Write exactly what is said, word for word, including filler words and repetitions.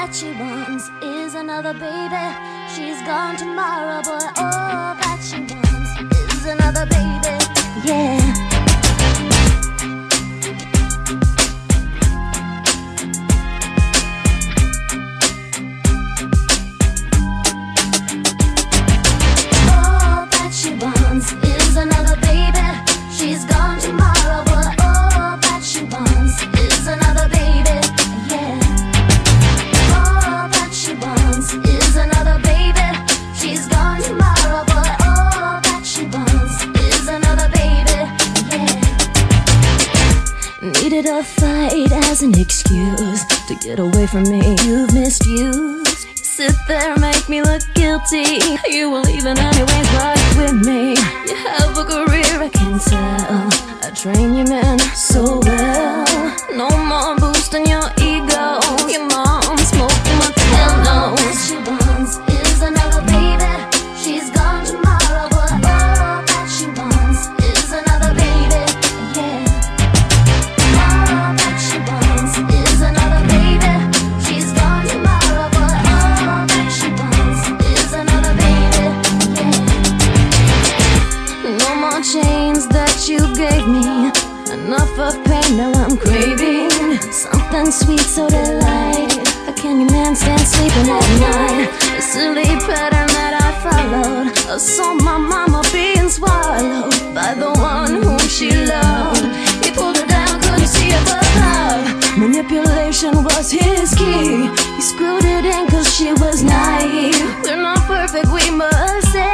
that she wants is another baby. She's gone tomorrow, but all that she wants is another baby. Yeah. All that she wants is another baby. She's gone tomorrow, but all that she wants is another baby. Yeah. All that she wants is another baby. She's gone tomorrow, but all that she wants is another baby. Yeah. Needed a fight as an excuse to get away from me. You've misused. Sit there, make me look guilty. You will even anyways ride with me. You have a career, I can tell. I train you men so well. No more boosting your ego. Your mom smoking my tail nose. She wants is another baby. She's gone tomorrow, but all that she wants is another baby. Yeah. All that she wants is another baby. She's gone tomorrow, but all that she wants is another baby. Yeah. No more chains that you gave me. Enough of pain, now I'm craving something sweet, so delight. How can you man stand sleeping at night? A silly pattern that I followed. I saw my mama being swallowed by the one whom she loved. He pulled her down, couldn't see above love. Manipulation was his key. He screwed it in cause she was naive. We're not perfect, we must say.